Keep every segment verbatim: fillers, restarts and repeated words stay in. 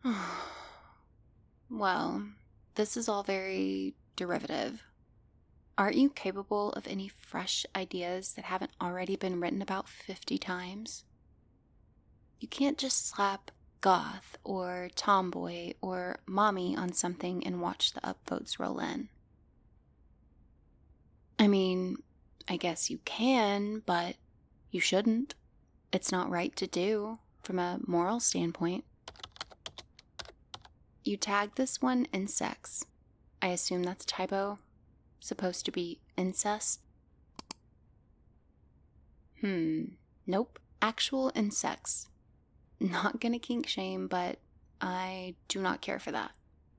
Well, this is all very derivative. Aren't you capable of any fresh ideas that haven't already been written about fifty times? You can't just slap goth or tomboy or mommy on something and watch the upvotes roll in. I mean, I guess you can, but you shouldn't. It's not right to do from a moral standpoint. You tagged this one insects. I assume that's a typo. Supposed to be incest? Hmm. Nope. Actual insects. Not gonna kink shame, but I do not care for that.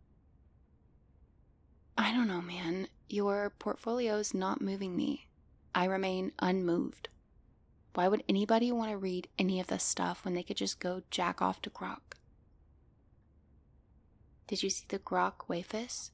I don't know, man. Your portfolio's not moving me. I remain unmoved. Why would anybody want to read any of this stuff when they could just go jack off to Grok? Did you see the Grok Wafus?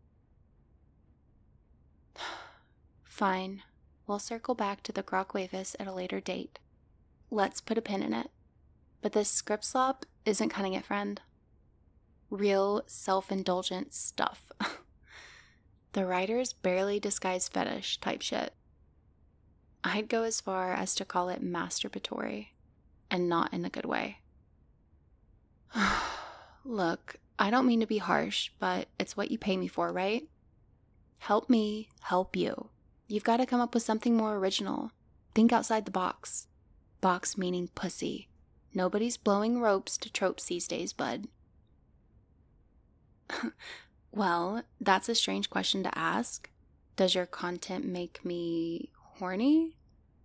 Fine. We'll circle back to the Grok Wafus at a later date. Let's put a pin in it. But this script slop isn't cutting it, friend. Real self-indulgent stuff. The writer's barely disguised fetish type shit. I'd go as far as to call it masturbatory, and not in a good way. Look, I don't mean to be harsh, but it's what you pay me for, right? Help me help you. You've got to come up with something more original. Think outside the box. Box meaning pussy. Nobody's blowing ropes to tropes these days, bud. Well, that's a strange question to ask. Does your content make me horny?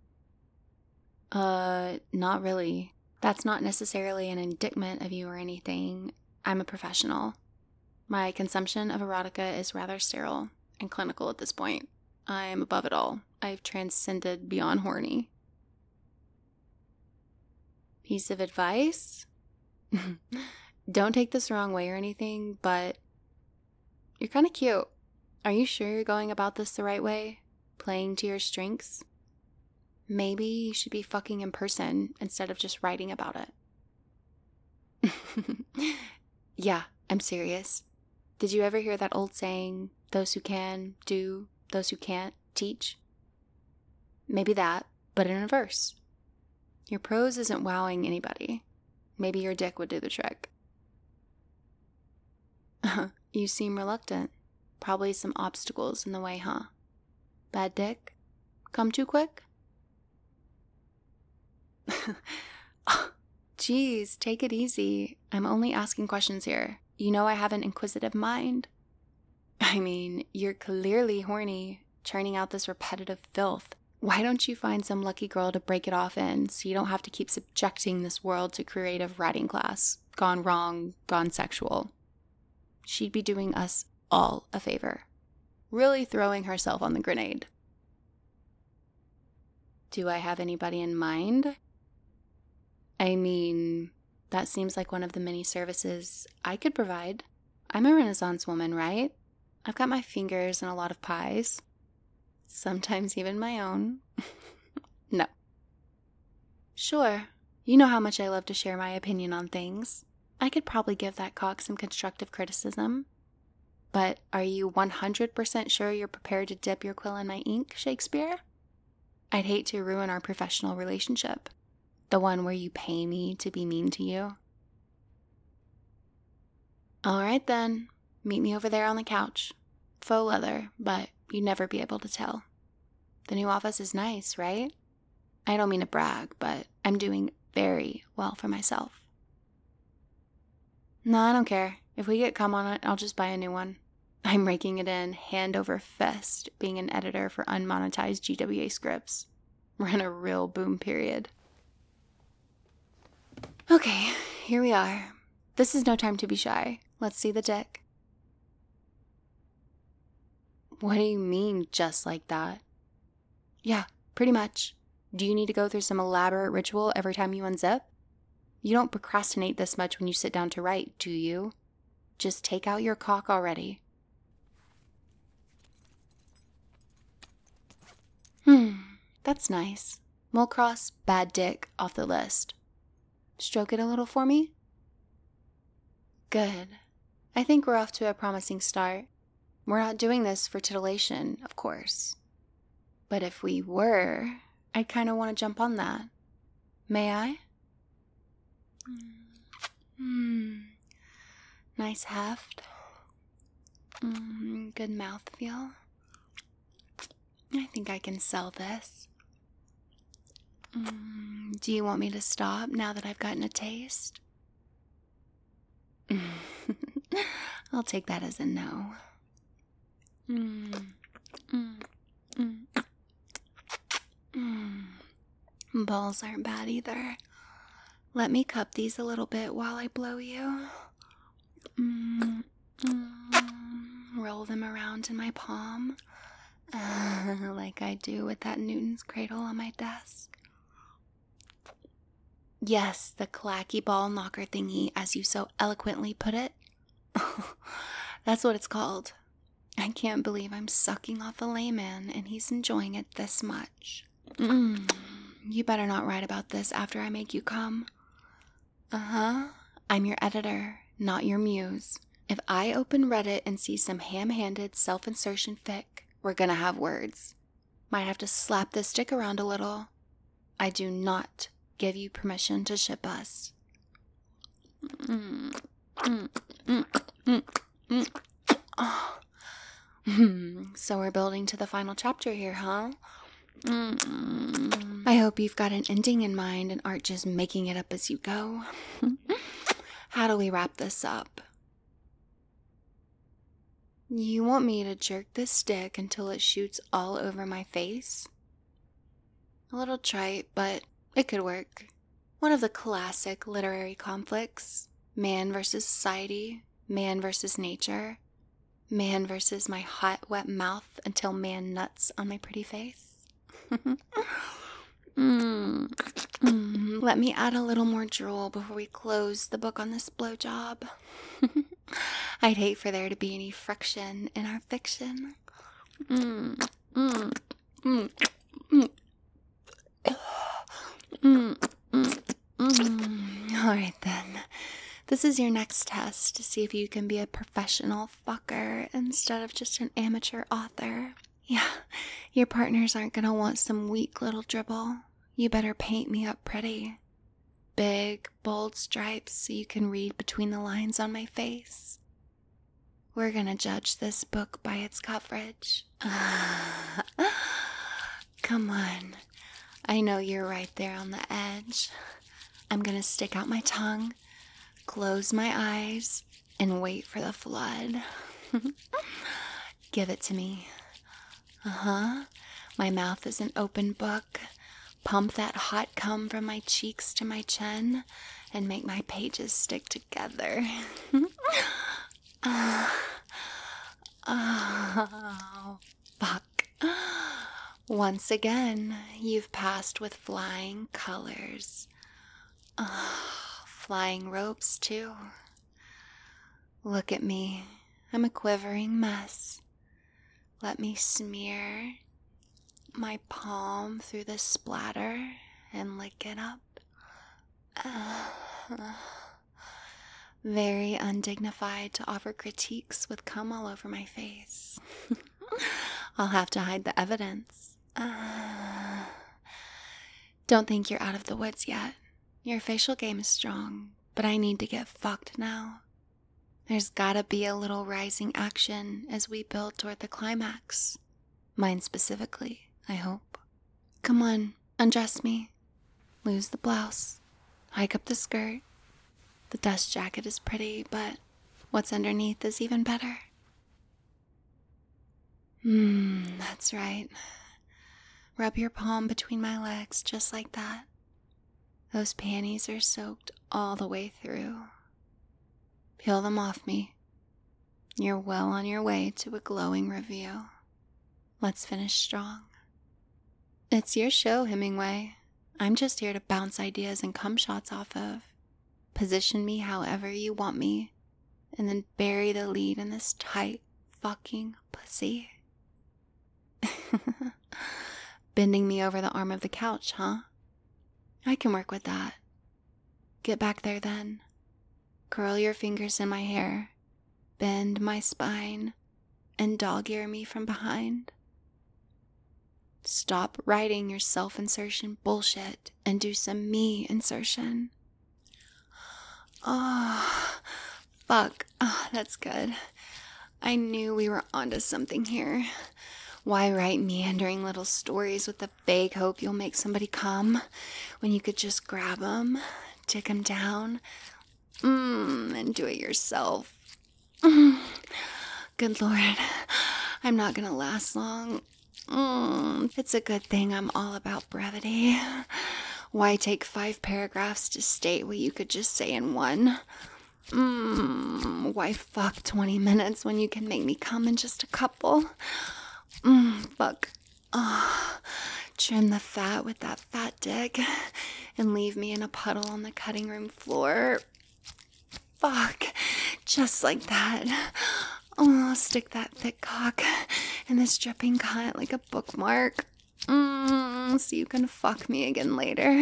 Uh, not really. That's not necessarily an indictment of you or anything. I'm a professional. My consumption of erotica is rather sterile and clinical at this point. I'm above it all. I've transcended beyond horny. Piece of advice? Don't take this the wrong way or anything, but you're kind of cute. Are you sure you're going about this the right way? Playing to your strengths? Maybe you should be fucking in person instead of just writing about it. Yeah, I'm serious. Did you ever hear that old saying, those who can, do, those who can't, teach? Maybe that, but in a verse. Your prose isn't wowing anybody. Maybe your dick would do the trick. You seem reluctant. Probably some obstacles in the way, huh? Bad dick? Come too quick? Geez, take it easy. I'm only asking questions here. You know I have an inquisitive mind. I mean, you're clearly horny, churning out this repetitive filth. Why don't you find some lucky girl to break it off in so you don't have to keep subjecting this world to creative writing class? Gone wrong, gone sexual. She'd be doing us all a favor. Really throwing herself on the grenade. Do I have anybody in mind? I mean, that seems like one of the many services I could provide. I'm a Renaissance woman, right? I've got my fingers in a lot of pies. Sometimes even my own. No. Sure, you know how much I love to share my opinion on things. I could probably give that cock some constructive criticism. But are you one hundred percent sure you're prepared to dip your quill in my ink, Shakespeare? I'd hate to ruin our professional relationship. The one where you pay me to be mean to you. All right then, meet me over there on the couch. Faux leather, but you'd never be able to tell. The new office is nice, right? I don't mean to brag, but I'm doing very well for myself. No, I don't care. If we get cum on it, I'll just buy a new one. I'm raking it in hand over fist being an editor for unmonetized G W A scripts. We're in a real boom period. Okay, here we are. This is no time to be shy. Let's see the dick. What do you mean, just like that? Yeah, pretty much. Do you need to go through some elaborate ritual every time you unzip? You don't procrastinate this much when you sit down to write, do you? Just take out your cock already. Hmm, that's nice. We'll cross bad dick off the list. Stroke it a little for me? Good. I think we're off to a promising start. We're not doing this for titillation, of course. But if we were, I kind of want to jump on that. May I? Mm. Nice heft. Mm, good mouthfeel. I think I can sell this. Mm, do you want me to stop now that I've gotten a taste? I'll take that as a no. Mm, mm, mm, mm. Balls aren't bad either. Let me cup these a little bit while I blow you. Mm, mm. Roll them around in my palm, uh, like I do with that Newton's cradle on my desk. Yes, the clacky ball knocker thingy, as you so eloquently put it. That's what it's called. I can't believe I'm sucking off a layman and he's enjoying it this much. Mm, you better not write about this after I make you come. Uh-huh. I'm your editor, not your muse. If I open Reddit and see some ham-handed self-insertion fic, we're gonna have words. Might have to slap this dick around a little. I do not give you permission to ship us. Mm, mm, mm, mm, mm. Oh. So we're building to the final chapter here, huh? Mm. I hope you've got an ending in mind and aren't just making it up as you go. How do we wrap this up? You want me to jerk this stick until it shoots all over my face? A little trite, but it could work. One of the classic literary conflicts. Man versus society. Man versus nature. Man versus my hot, wet mouth until man nuts on my pretty face. mm. Mm. Let me add a little more drool before we close the book on this blowjob. I'd hate for there to be any friction in our fiction. Mm. Mm. Mm. Mm. Mm. Mm. Mm. All right then. This is your next test to see if you can be a professional fucker instead of just an amateur author. Yeah, your partners aren't gonna want some weak little dribble. You better paint me up pretty. Big, bold stripes so you can read between the lines on my face. We're gonna judge this book by its coverage. Come on. I know you're right there on the edge. I'm gonna stick out my tongue, close my eyes, and wait for the flood. Give it to me. Uh-huh. My mouth is an open book. Pump that hot cum from my cheeks to my chin and make my pages stick together. uh, oh, fuck. Once again, you've passed with flying colors. Uh, flying ropes, too. Look at me. I'm a quivering mess. Let me smear my palm through the splatter and lick it up. Uh, very undignified to offer critiques with cum all over my face. I'll have to hide the evidence. Uh, don't think you're out of the woods yet. Your facial game is strong, but I need to get fucked now. There's gotta be a little rising action as we build toward the climax. Mine specifically, I hope. Come on, undress me. Lose the blouse. Hike up the skirt. The dust jacket is pretty, but what's underneath is even better. Hmm, that's right. Rub your palm between my legs just like that. Those panties are soaked all the way through. Peel them off me. You're well on your way to a glowing review. Let's finish strong. It's your show, Hemingway. I'm just here to bounce ideas and cum shots off of. Position me however you want me, and then bury the lead in this tight fucking pussy. Bending me over the arm of the couch, huh? I can work with that. Get back there then. Curl your fingers in my hair, bend my spine, and dog ear me from behind. Stop writing your self-insertion bullshit and do some me insertion. Oh, fuck. Oh, that's good. I knew we were onto something here. Why write meandering little stories with the vague hope you'll make somebody come when you could just grab them, dick them down, mm, and do it yourself? Mm. Good Lord, I'm not gonna last long. Mm, it's a good thing I'm all about brevity. Why take five paragraphs to state what you could just say in one? Mm, why fuck twenty minutes when you can make me come in just a couple? Mm, fuck. Oh, trim the fat with that fat dick and leave me in a puddle on the cutting room floor. Fuck. Just like that. Oh, stick that thick cock in this dripping cunt like a bookmark. Mm, so you can fuck me again later.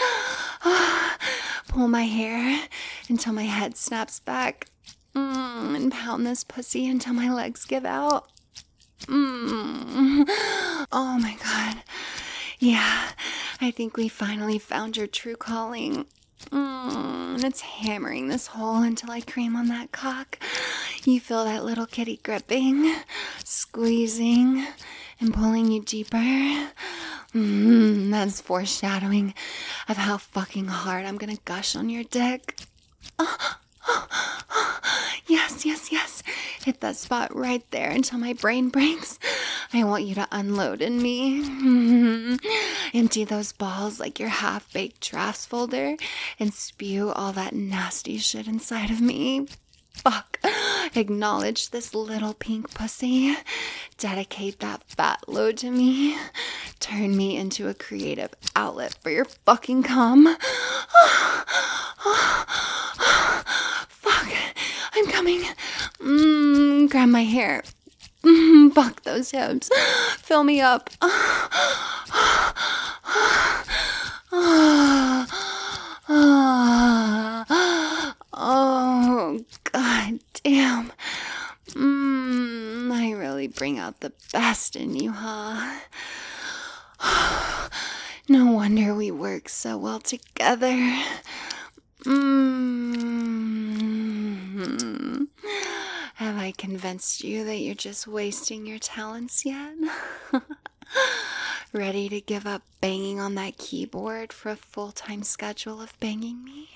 Pull my hair until my head snaps back. Mm, and pound this pussy until my legs give out. Mm. Oh my God. Yeah, I think we finally found your true calling. Mm, and it's hammering this hole until I cream on that cock. You feel that little kitty gripping, squeezing, and pulling you deeper. Mm, that's foreshadowing of how fucking hard I'm gonna gush on your dick. Oh, oh, oh. Yes, yes, yes. Hit that spot right there until my brain breaks. I want you to unload in me. Mm-hmm. Empty those balls like your half-baked drafts folder and spew all that nasty shit inside of me. Fuck. Acknowledge this little pink pussy. Dedicate that fat load to me. Turn me into a creative outlet for your fucking cum. Fuck. I'm coming. Mm, grab my hair. Mm, fuck those hips. Fill me up. Oh, god damn. Mm, I really bring out the best in you, huh? No wonder we work so well together. Mm. Have I convinced you that you're just wasting your talents yet? Ready to give up banging on that keyboard for a full-time schedule of banging me?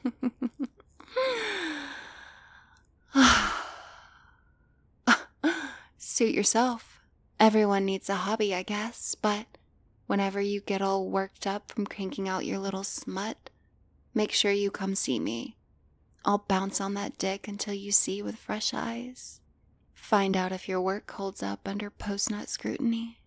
Suit yourself. Everyone needs a hobby, I guess, but whenever you get all worked up from cranking out your little smut, make sure you come see me. I'll bounce on that dick until you see with fresh eyes. Find out if your work holds up under post-nut scrutiny.